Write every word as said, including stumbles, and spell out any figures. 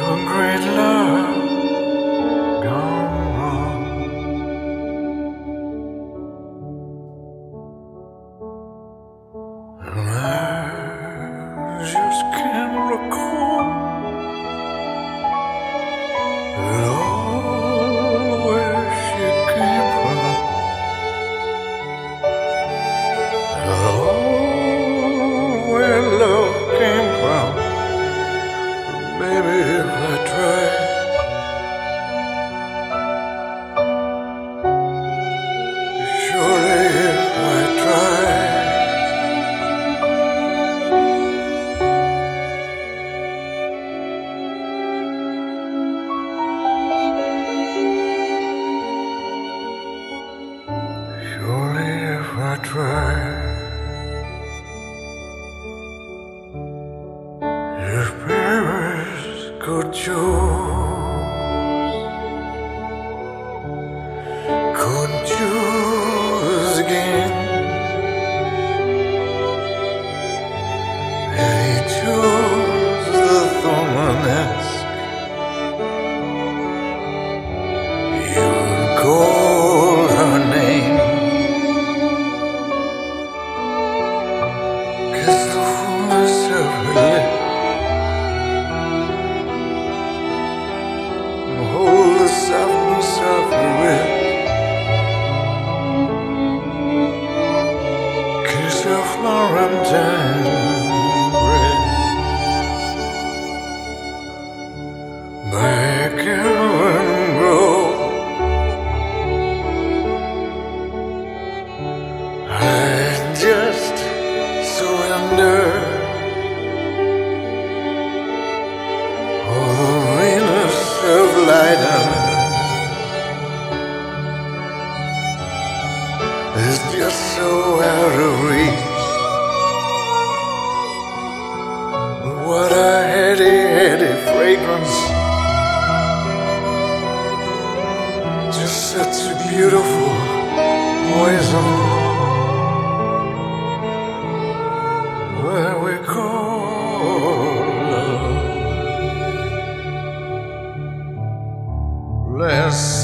Your great love gone wrong. And I just can't recall at all where she came from, at all where love came from. Maybe if I try, surely if I try, surely if I try, if Paris could choose, could choose again, and he chose the Thormanesque, you would call her name, 'cause the fullness of her lips, hold the softness of her wrist, kiss her Florentine breast, make heaven grow. I just surrender. Oh, the Venus of Leyden is just so out of reach. What a heady, heady fragrance. Just such a beautiful poison that we call love. Less